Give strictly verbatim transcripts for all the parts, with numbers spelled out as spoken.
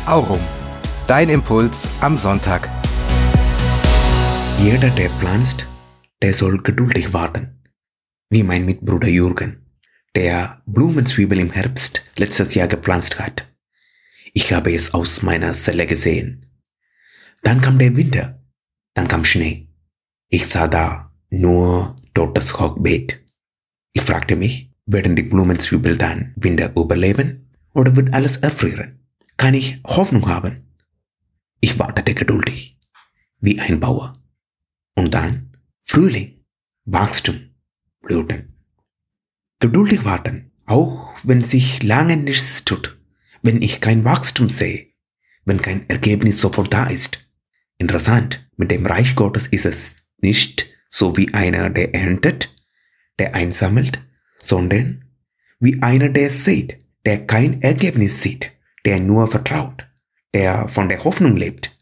Aurum. Dein Impuls am Sonntag. Jeder, der pflanzt, der soll geduldig warten. Wie mein Mitbruder Jürgen, der Blumenzwiebel im Herbst letztes Jahr gepflanzt hat. Ich habe es aus meiner Zelle gesehen. Dann kam der Winter, dann kam Schnee. Ich sah da nur totes Hochbeet. Ich fragte mich, werden die Blumenzwiebel dann Winter überleben oder wird alles erfrieren? Kann ich Hoffnung haben? Ich wartete geduldig, wie ein Bauer. Und dann Frühling, Wachstum, Blüten. Geduldig warten, auch wenn sich lange nichts tut, wenn ich kein Wachstum sehe, wenn kein Ergebnis sofort da ist. Interessant, mit dem Reich Gottes ist es nicht so wie einer, der erntet, der einsammelt, sondern wie einer, der sieht, der kein Ergebnis sieht, der nur vertraut, der von der Hoffnung lebt.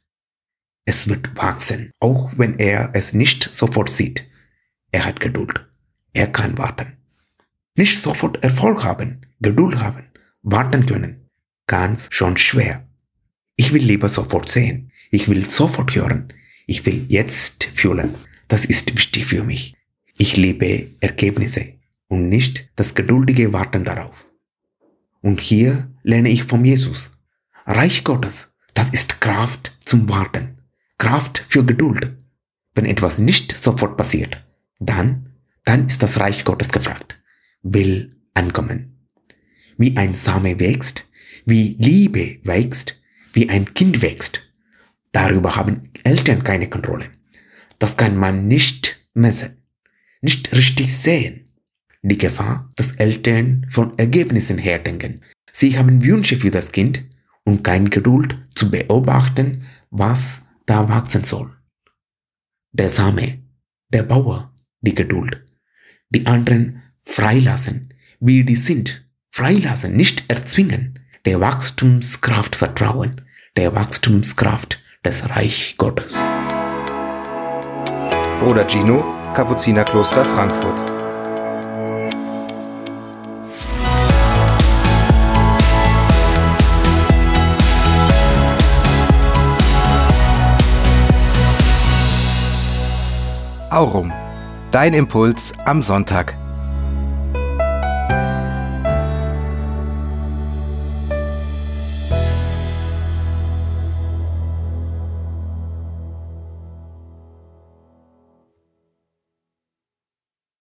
Es wird wachsen, auch wenn er es nicht sofort sieht. Er hat Geduld. Er kann warten. Nicht sofort Erfolg haben, Geduld haben, warten können. Ganz schon schwer. Ich will lieber sofort sehen. Ich will sofort hören. Ich will jetzt fühlen. Das ist wichtig für mich. Ich liebe Ergebnisse und nicht das geduldige Warten darauf. Und hier lerne ich von Jesus. Reich Gottes, das ist Kraft zum Warten. Kraft für Geduld. Wenn etwas nicht sofort passiert, dann, dann ist das Reich Gottes gefragt. Will ankommen. Wie ein Same wächst, wie Liebe wächst, wie ein Kind wächst. Darüber haben Eltern keine Kontrolle. Das kann man nicht messen, nicht richtig sehen. Die Gefahr, dass Eltern von Ergebnissen her denken. Sie haben Wünsche für das Kind und keine Geduld zu beobachten, was da wachsen soll. Der Same, der Bauer, die Geduld. Die anderen freilassen, wie die sind. Freilassen, nicht erzwingen. Der Wachstumskraft vertrauen. Der Wachstumskraft des Reich Gottes. Bruder Gino, Kapuzinerkloster Frankfurt. Aurum. Dein Impuls am Sonntag.